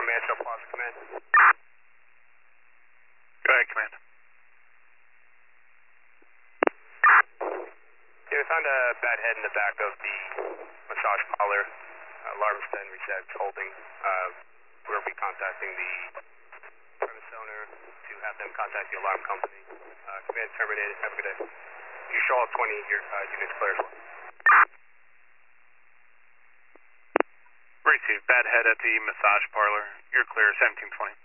Command, Show Plaza Command. Go ahead, Command. Yeah, we found a bad head in the back of the massage parlor. Alarm's been reset, it's holding. We'll be contacting the premise owner to have them contact the alarm company. Command terminated. Have a good day. You show all 20 your units clear as well. Received. Bad head at the massage parlor. You're clear, 1720.